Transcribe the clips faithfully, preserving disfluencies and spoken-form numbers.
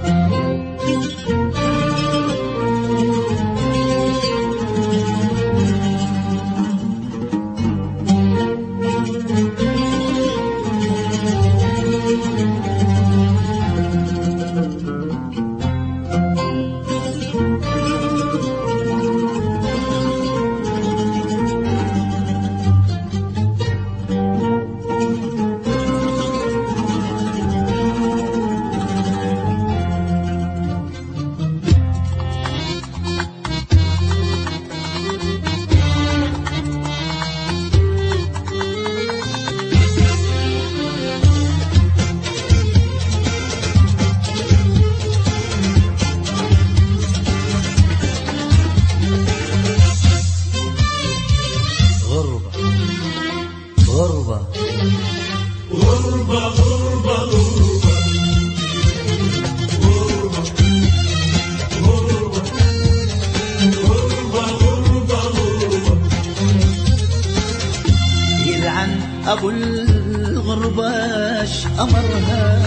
أبو الغرباش أمرها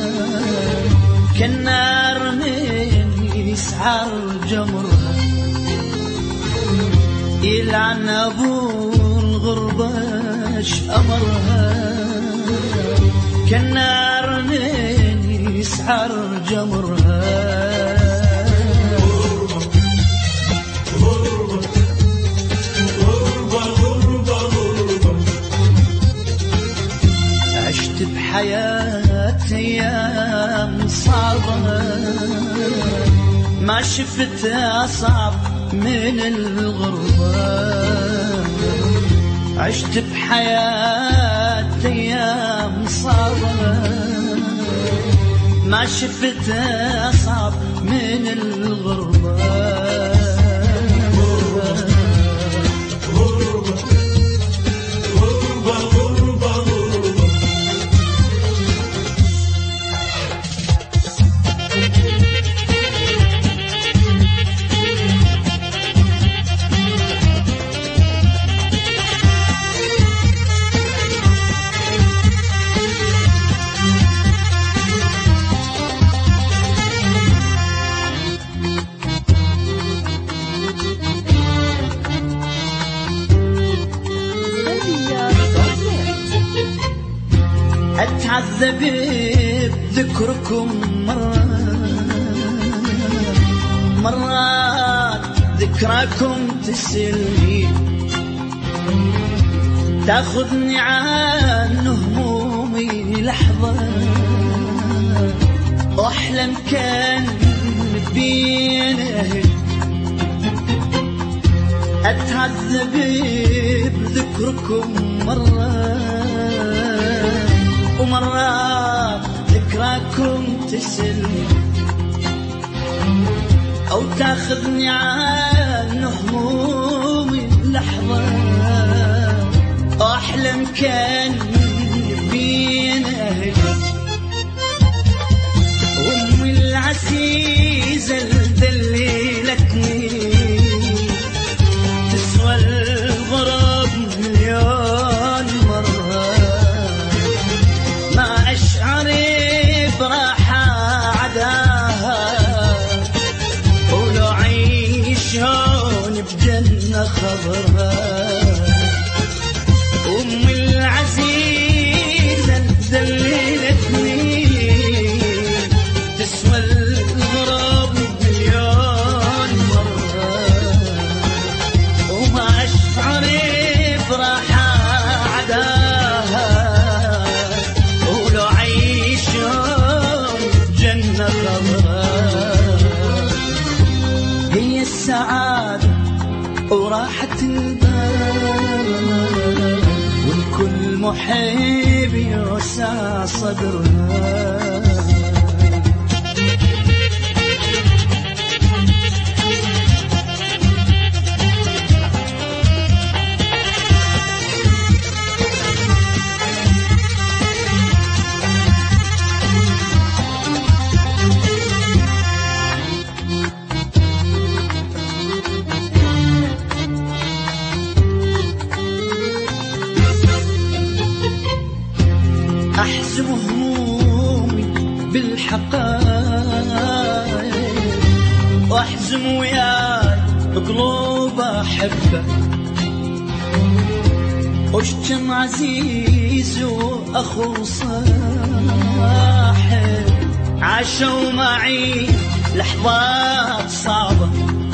كالنار من يسعر جمرها. يلعن أبو الغرباش أمرها كالنار من يسعر جمرها. بحياة أيام صعبة ما شفت أصعب من الغربة. عشت بحياة أيام صعبة ما شفت أصعب من الغربة. أتعذب بذكركم مرات مرات ذكراكم تسلني تاخذني عن همومي لحظة وأحلم كان بين أهلي. أتعذب بذكركم مرات ومرات ذكراكم تسلني أو تاخذني عن همومي لحظة أحلم كان بين أهلي. أمي العزيزة دليلتني تسوى الغراب مليون مرة. ما أشعر براحة عداها ولو عيشون بجنة خضراء. أمي العزيزة دليلتني تسوى الغراب مليون مرة. وما أشعر براحة عداها ولو عيشون جنة خضراء. هي السعادة وراحة البال والكل محب يوسع صدرها. أحزم همومي بالحقائق واحزم وياي بقلوب احبه، وشكم عزيز واخو صاحب، عاشوا معي لحظات صعبة،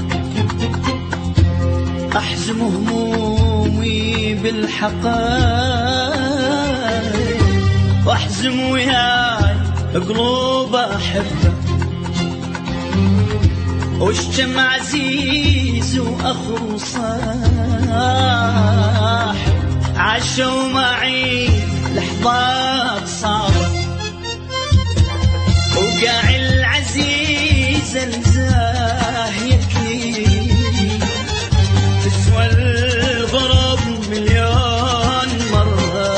احزم همومي بالحقائق، واحزم وياي قلوب احبه، وشكم عزيز واخو صاحب، عاشوا معي لحظات صعبة، وقاع العزيز الزاهيتني تسوى الغرب مليون مرة،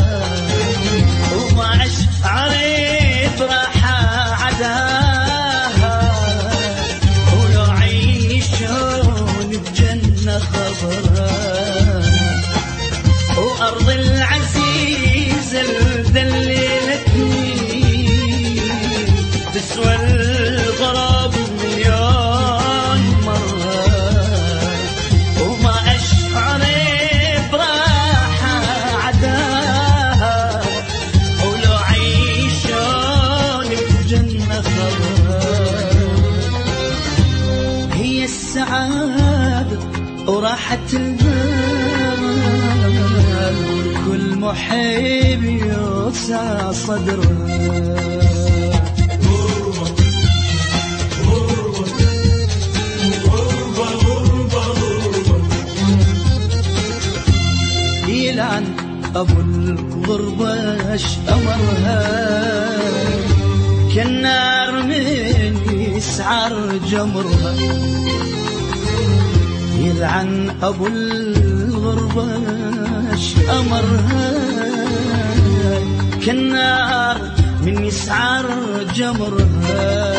وما عرف راحة عداها، ولو عيشون بجنة خضرا، وأرض العزيز الذللتني تسوى الغرب مليون مرة، وما أشعر براحة عداها، ولو عيشون بجنة خضرا، هي السعادة وراحة البال، كل محب يوسع صدره. يلعن ابو الغربة امرها، كالنار من يسعر جمرها، يلعن ابو الغربة امرها، كالنار من يسعر جمرها،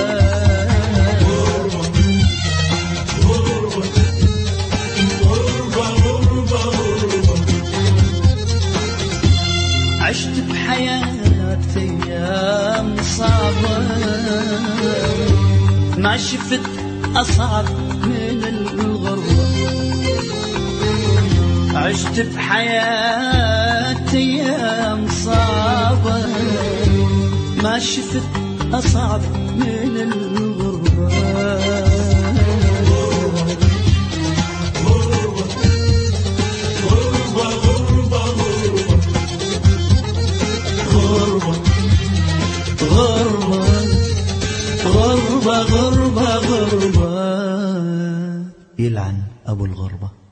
عشت بحياتي ايام صعبة، ما شفت اصعب من الغربة، عشت بحياتي ايام صعبة، ما شفت اصعب من الغربة، غربة غربة غربة، يلعن أبو الغربة.